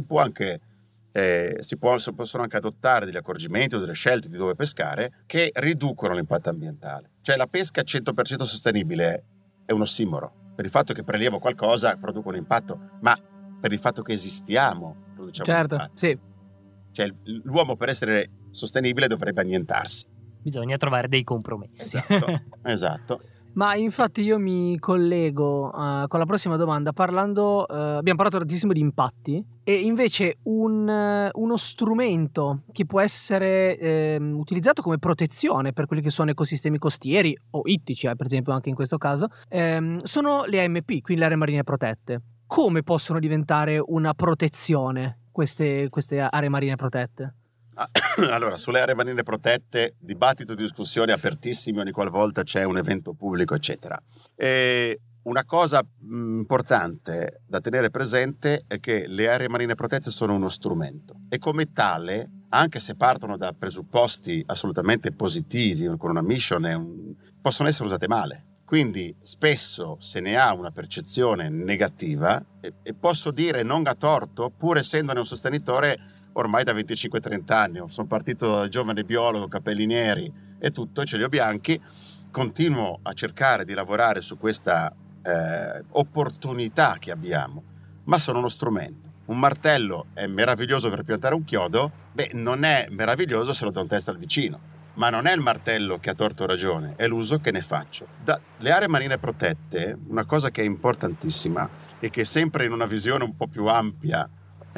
possono anche adottare degli accorgimenti o delle scelte di dove pescare che riducono l'impatto ambientale. Cioè, la pesca 100% sostenibile è un ossimoro. Per il fatto che prelevo qualcosa produco un impatto, ma per il fatto che esistiamo produciamo un impatto. Sì. Cioè, l'uomo, per essere sostenibile, dovrebbe annientarsi. Bisogna trovare dei compromessi. Esatto. Ma infatti io mi collego con la prossima domanda abbiamo parlato tantissimo di impatti, e invece uno strumento che può essere utilizzato come protezione per quelli che sono ecosistemi costieri o ittici, per esempio anche in questo caso, sono le AMP, quindi le aree marine protette. Come possono diventare una protezione queste aree marine protette? Allora, sulle aree marine protette, dibattito, discussioni apertissimi ogni qualvolta c'è un evento pubblico, eccetera. E una cosa importante da tenere presente è che le aree marine protette sono uno strumento, e come tale, anche se partono da presupposti assolutamente positivi, con una mission, possono essere usate male. Quindi spesso se ne ha una percezione negativa, e posso dire non a torto, pur essendone un sostenitore ormai da 25-30 anni. Sono partito da giovane biologo, capelli neri e tutto, ce li ho bianchi. Continuo a cercare di lavorare su questa opportunità che abbiamo, ma sono uno strumento. Un martello è meraviglioso per piantare un chiodo, non è meraviglioso se lo do in testa al vicino. Ma non è il martello che ha torto o ragione, è l'uso che ne faccio. Le aree marine protette, una cosa che è importantissima e che sempre in una visione un po' più ampia,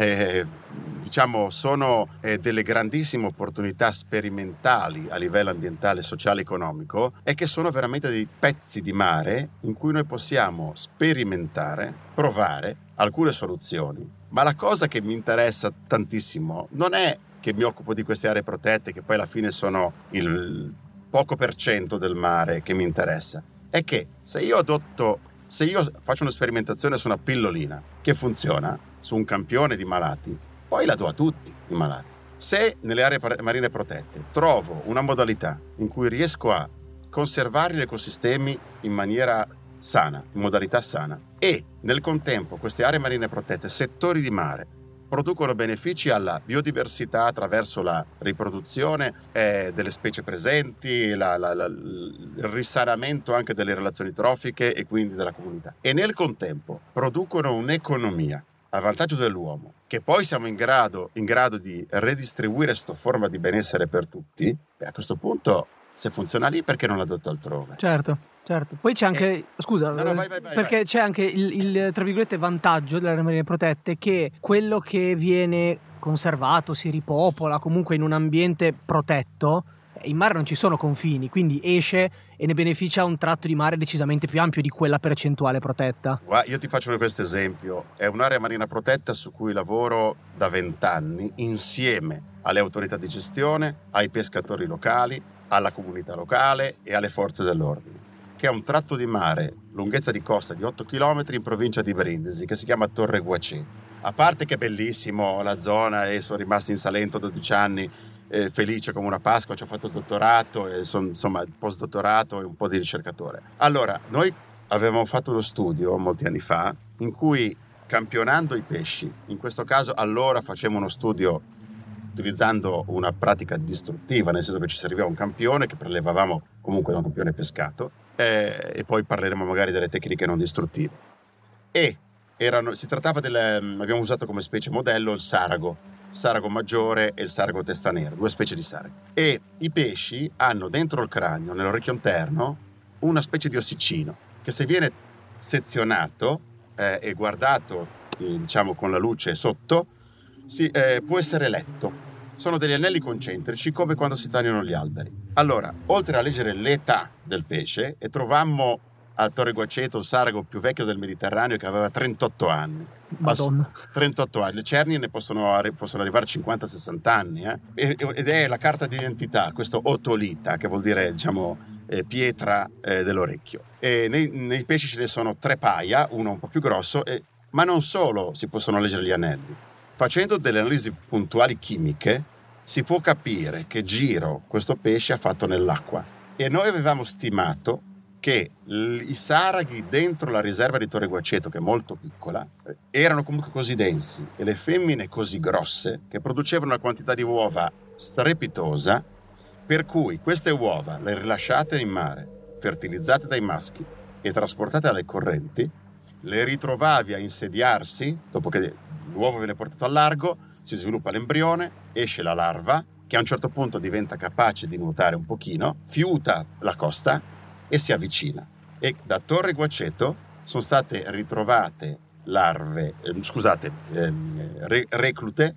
sono delle grandissime opportunità sperimentali a livello ambientale, sociale e economico, è che sono veramente dei pezzi di mare in cui noi possiamo sperimentare, provare alcune soluzioni. Ma la cosa che mi interessa tantissimo non è che mi occupo di queste aree protette, che poi alla fine sono il poco per cento del mare che mi interessa, è che se io faccio una sperimentazione su una pillolina che funziona su un campione di malati, poi la do a tutti i malati. Se nelle aree marine protette trovo una modalità in cui riesco a conservare gli ecosistemi in maniera sana, in modalità sana, e nel contempo queste aree marine protette, settori di mare, producono benefici alla biodiversità attraverso la riproduzione delle specie presenti, il risanamento anche delle relazioni trofiche e quindi della comunità, e nel contempo producono un'economia a vantaggio dell'uomo, che poi siamo in grado di redistribuire sotto forma di benessere per tutti, a questo punto, se funziona lì, perché non l'adotto altrove? Certo. Poi c'è anche, vai. Perché c'è anche il tra virgolette vantaggio delle aree marine protette, che quello che viene conservato, si ripopola comunque in un ambiente protetto, in mare non ci sono confini, quindi esce e ne beneficia un tratto di mare decisamente più ampio di quella percentuale protetta. Io ti faccio questo esempio. È un'area marina protetta su cui lavoro da 20 anni insieme alle autorità di gestione, ai pescatori locali, alla comunità locale e alle forze dell'ordine, che è un tratto di mare, lunghezza di costa di 8 km in provincia di Brindisi, che si chiama Torre Guaceto. A parte che è bellissimo la zona e sono rimasto in Salento 12 anni, felice come una Pasqua, ci ho fatto il dottorato e sono insomma postdottorato e un po' di ricercatore. Allora, noi avevamo fatto uno studio molti anni fa in cui, campionando i pesci, in questo caso allora facevamo uno studio utilizzando una pratica distruttiva, nel senso che ci serviva un campione che prelevavamo comunque da un campione pescato, e poi parleremo magari delle tecniche non distruttive. E si trattava abbiamo usato come specie modello il sarago maggiore e il sarago testa nera, 2 specie di saraghi. E i pesci hanno dentro il cranio, nell'orecchio interno, una specie di ossicino che, se viene sezionato e guardato diciamo con la luce sotto, può essere letto. Sono degli anelli concentrici come quando si tagliano gli alberi. Allora, oltre a leggere l'età del pesce, e trovammo a Torre Guaceto il sarago più vecchio del Mediterraneo che aveva 38 anni. Madonna. 38 anni. Le cernie ne possono arrivare a 50-60 anni. Ed è la carta d'identità, questo otolita, che vuol dire, diciamo, pietra dell'orecchio. E nei pesci ce ne sono 3 paia, uno un po' più grosso, ma non solo si possono leggere gli anelli. Facendo delle analisi puntuali chimiche si può capire che giro questo pesce ha fatto nell'acqua. E noi avevamo stimato che i saraghi dentro la riserva di Torre Guaceto, che è molto piccola, erano comunque così densi e le femmine così grosse che producevano una quantità di uova strepitosa, per cui queste uova, le rilasciate in mare, fertilizzate dai maschi e trasportate alle correnti, le ritrovavi a insediarsi dopo che l'uovo viene portato al largo, si sviluppa l'embrione, esce la larva, che a un certo punto diventa capace di nuotare un pochino, fiuta la costa e si avvicina. E da Torre Guaceto sono state ritrovate reclute,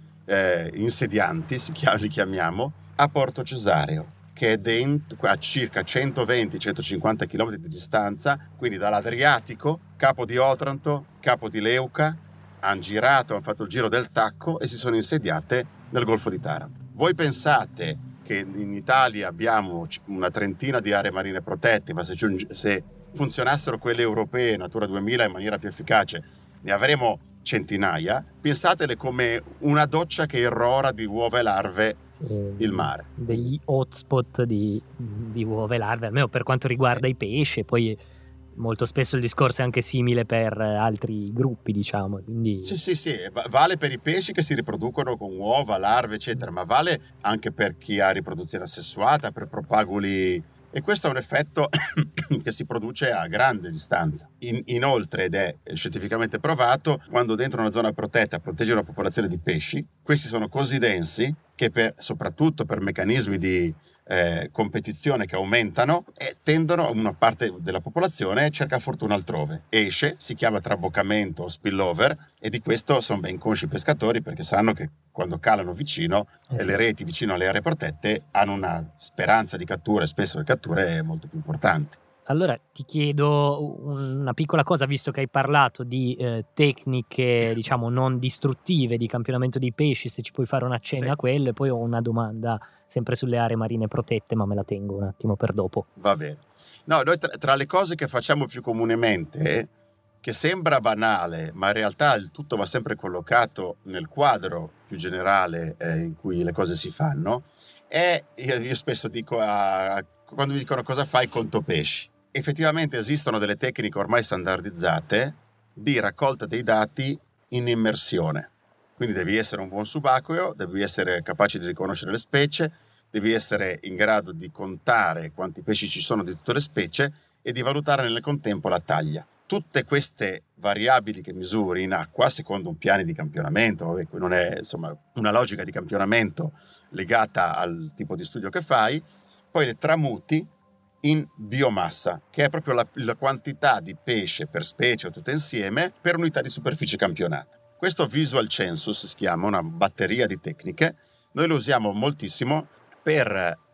insedianti, li chiamiamo, a Porto Cesareo, che è a circa 120-150 km di distanza, quindi dall'Adriatico, Capo di Otranto, Capo di Leuca, hanno fatto il giro del Tacco e si sono insediate nel Golfo di Taranto. Voi pensate che in Italia abbiamo una trentina di aree marine protette, ma se funzionassero quelle europee, Natura 2000, in maniera più efficace, ne avremo centinaia. Pensatele come una doccia che irrora di uova e larve il mare. Degli hotspot di uova e larve, almeno per quanto riguarda i pesci. Poi molto spesso il discorso è anche simile per altri gruppi, diciamo. Quindi... Sì, vale per i pesci che si riproducono con uova, larve, eccetera, ma vale anche per chi ha riproduzione assessuata, per propaguli, e questo è un effetto che si produce a grande distanza. Inoltre, ed è scientificamente provato, quando dentro una zona protetta protegge una popolazione di pesci, questi sono così densi che soprattutto per meccanismi di competizione che aumentano, tendono, una parte della popolazione cerca fortuna altrove, esce, si chiama traboccamento o spillover, e di questo sono ben consci i pescatori, perché sanno che quando calano vicino le reti vicino alle aree protette hanno una speranza di cattura, e spesso le catture molto più importanti. Allora ti chiedo una piccola cosa, visto che hai parlato di tecniche, diciamo, non distruttive di campionamento dei pesci, se ci puoi fare un accenno a quello, e poi ho una domanda sempre sulle aree marine protette, ma me la tengo un attimo per dopo. Va bene. No, noi tra le cose che facciamo più comunemente, che sembra banale, ma in realtà il tutto va sempre collocato nel quadro più generale in cui le cose si fanno, io spesso dico quando mi dicono cosa fai, conto pesci. Effettivamente esistono delle tecniche ormai standardizzate di raccolta dei dati in immersione. Quindi devi essere un buon subacqueo, devi essere capace di riconoscere le specie, devi essere in grado di contare quanti pesci ci sono di tutte le specie e di valutare nel contempo la taglia. Tutte queste variabili che misuri in acqua, secondo un piano di campionamento, non è insomma una logica di campionamento legata al tipo di studio che fai, poi le tramuti in biomassa, che è proprio la quantità di pesce per specie o tutte insieme per unità di superficie campionata. Questo Visual Census si chiama, una batteria di tecniche. Noi lo usiamo moltissimo per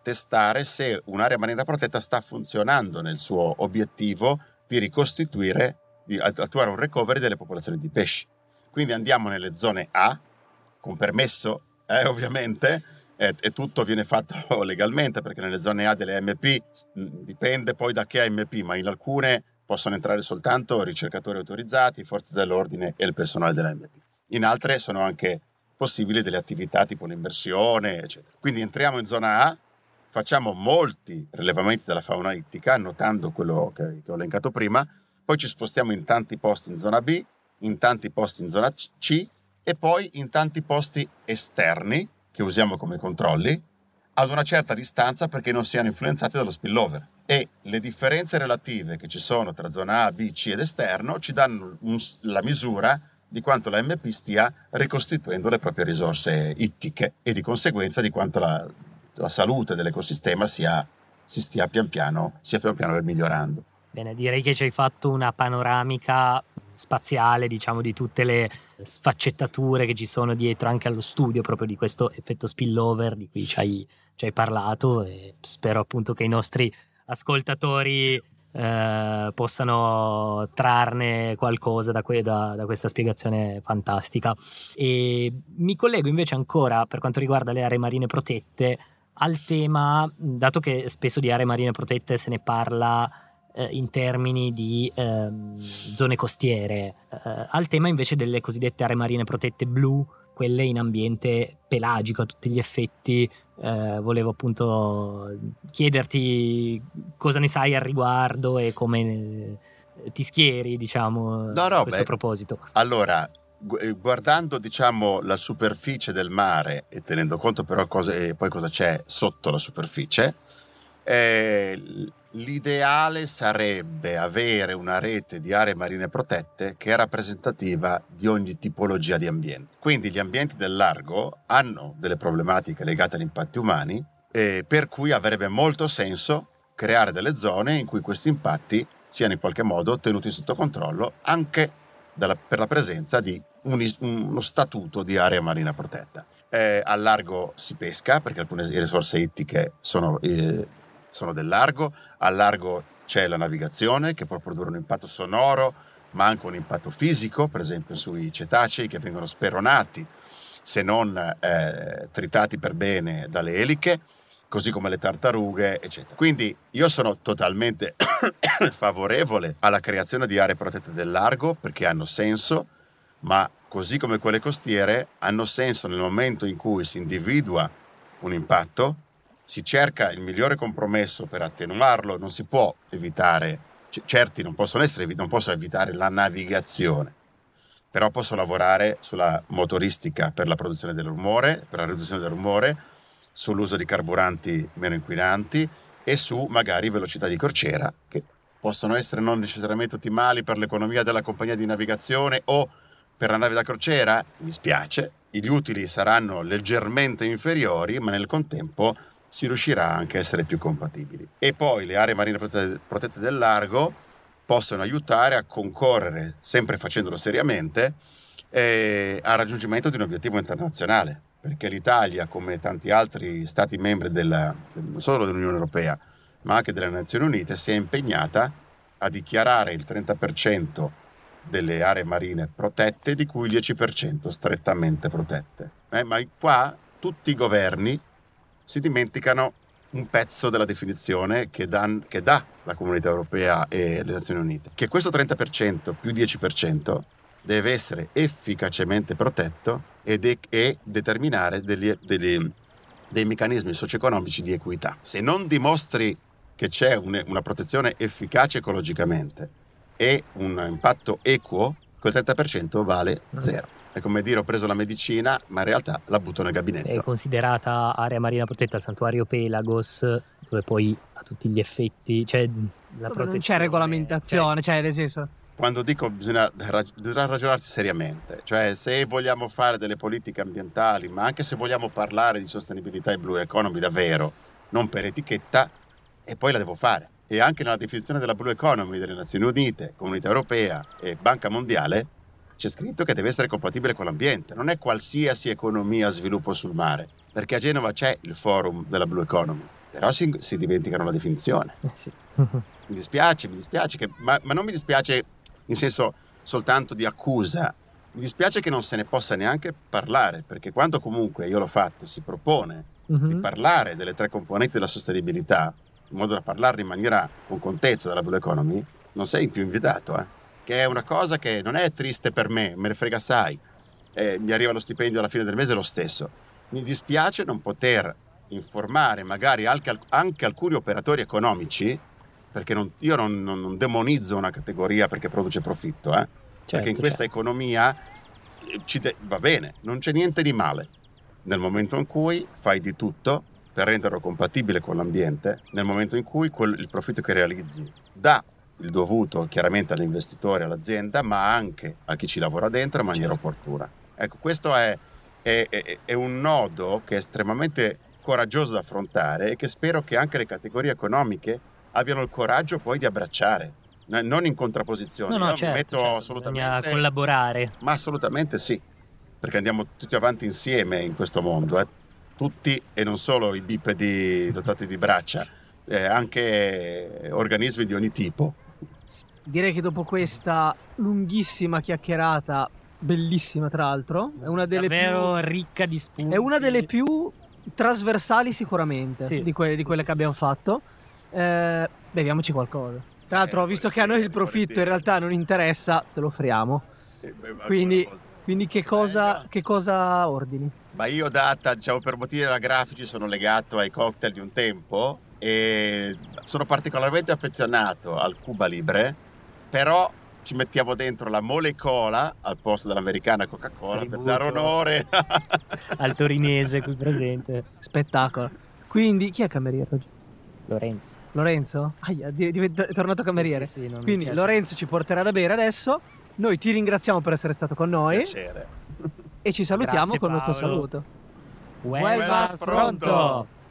testare se un'area marina protetta sta funzionando nel suo obiettivo di ricostituire, di attuare un recovery delle popolazioni di pesci. Quindi andiamo nelle zone A, con permesso, ovviamente, e tutto viene fatto legalmente, perché nelle zone A delle AMP dipende poi da che AMP, ma in alcune possono entrare soltanto ricercatori autorizzati, forze dell'ordine e il personale dell'AMP. In altre sono anche possibili delle attività tipo l'immersione, eccetera. Quindi entriamo in zona A, facciamo molti rilevamenti della fauna ittica, annotando quello che ho elencato prima, poi ci spostiamo in tanti posti in zona B, in tanti posti in zona C e poi in tanti posti esterni che usiamo come controlli ad una certa distanza perché non siano influenzati dallo spillover. E le differenze relative che ci sono tra zona A, B, C ed esterno ci danno la misura di quanto la MP stia ricostituendo le proprie risorse ittiche e di conseguenza di quanto la salute dell'ecosistema si stia pian piano migliorando. Bene, direi che ci hai fatto una panoramica spaziale, diciamo, di tutte le sfaccettature che ci sono dietro anche allo studio proprio di questo effetto spillover di cui ci hai parlato, e spero appunto che i nostri ascoltatori possano trarne qualcosa da questa spiegazione fantastica. E mi collego invece ancora, per quanto riguarda le aree marine protette, al tema, dato che spesso di aree marine protette se ne parla in termini di zone costiere, al tema invece delle cosiddette aree marine protette blu, quelle in ambiente pelagico a tutti gli effetti. Volevo appunto chiederti cosa ne sai al riguardo e come ti schieri, diciamo, a questo proposito. Allora, guardando, diciamo, la superficie del mare e tenendo conto però poi cosa c'è sotto la superficie, l'ideale sarebbe avere una rete di aree marine protette che è rappresentativa di ogni tipologia di ambiente. Quindi gli ambienti del largo hanno delle problematiche legate agli impatti umani, per cui avrebbe molto senso creare delle zone in cui questi impatti siano in qualche modo tenuti sotto controllo anche per la presenza di uno statuto di area marina protetta. Al largo si pesca perché alcune risorse ittiche sono del largo. Al largo c'è la navigazione che può produrre un impatto sonoro ma anche un impatto fisico, per esempio sui cetacei che vengono speronati se non tritati per bene dalle eliche, così come le tartarughe, eccetera. Quindi io sono totalmente favorevole alla creazione di aree protette del largo perché hanno senso, ma così come quelle costiere hanno senso nel momento in cui si individua un impatto, si cerca il migliore compromesso per attenuarlo. Non si può evitare, certi non posso evitare la navigazione, però posso lavorare sulla motoristica per la produzione del rumore, per la riduzione del rumore, sull'uso di carburanti meno inquinanti e su magari velocità di crociera che possono essere non necessariamente ottimali per l'economia della compagnia di navigazione o per la nave da crociera. Mi spiace, gli utili saranno leggermente inferiori, ma nel contempo si riuscirà anche a essere più compatibili. E poi le aree marine protette del largo possono aiutare a concorrere, sempre facendolo seriamente, al raggiungimento di un obiettivo internazionale, perché l'Italia, come tanti altri stati membri non solo dell'Unione Europea, ma anche delle Nazioni Unite, si è impegnata a dichiarare il 30% delle aree marine protette, di cui il 10% strettamente protette. Ma qua tutti i governi si dimenticano un pezzo della definizione che dà la Comunità Europea e le Nazioni Unite, che questo 30% più 10% deve essere efficacemente protetto e determinare dei meccanismi socio-economici di equità. Se non dimostri che c'è una protezione efficace ecologicamente e un impatto equo, quel 30% vale zero. È come dire: ho preso la medicina, ma in realtà la butto nel gabinetto. È considerata area marina protetta il santuario Pelagos, dove poi a tutti gli effetti c'è la protezione. Non c'è regolamentazione, cioè nel senso. Quando dico bisogna ragionarsi seriamente, cioè se vogliamo fare delle politiche ambientali, ma anche se vogliamo parlare di sostenibilità e blue economy davvero, non per etichetta, e poi la devo fare. E anche nella definizione della blue economy delle Nazioni Unite, Comunità Europea e Banca Mondiale c'è scritto che deve essere compatibile con l'ambiente. Non è qualsiasi economia a sviluppo sul mare, perché a Genova c'è il forum della blue economy però si dimenticano la definizione. Sì. Mi dispiace ma non mi dispiace in senso soltanto di accusa, mi dispiace che non se ne possa neanche parlare, perché quando comunque io l'ho fatto, si propone di parlare delle 3 componenti della sostenibilità, in modo da parlarne in maniera con contezza della Blue Economy, non sei più invitato, che è una cosa che non è triste per me ne frega assai, mi arriva lo stipendio alla fine del mese lo stesso. Mi dispiace non poter informare magari anche alcuni operatori economici, perché io non demonizzo una categoria perché produce profitto, perché in questa economia va bene, non c'è niente di male nel momento in cui fai di tutto per renderlo compatibile con l'ambiente, nel momento in cui il profitto che realizzi dà il dovuto chiaramente all'investitore, all'azienda, ma anche a chi ci lavora dentro in maniera opportuna. Ecco, questo è un nodo che è estremamente coraggioso da affrontare e che spero che anche le categorie economiche abbiano il coraggio poi di abbracciare, non in contrapposizione. No, mi certo, metto assolutamente, bisogna collaborare. Ma assolutamente sì, perché andiamo tutti avanti insieme in questo mondo, tutti, e non solo i bipedi dotati di braccia, anche organismi di ogni tipo. Direi che dopo questa lunghissima chiacchierata, bellissima tra l'altro, è una delle davvero più ricca di spunti, è una delle più trasversali sicuramente, sì, di quelle che abbiamo fatto. Beviamoci qualcosa. Tra l'altro, visto che a noi il profitto in realtà non interessa, te lo offriamo. Quindi che cosa ordini? Ma io, data, diciamo, per motivi anagrafici, sono legato ai cocktail di un tempo e sono particolarmente affezionato al Cuba Libre, però ci mettiamo dentro la Mole Cola al posto dell'americana Coca-Cola per dare onore al torinese qui presente. Spettacolo. Quindi chi è cameriere oggi? Lorenzo? È tornato cameriere. Sì, quindi Lorenzo ci porterà da bere adesso. Noi ti ringraziamo per essere stato con noi. Piacere. E ci salutiamo. Grazie, con il nostro Paolo. saluto. Vuelvas pronto!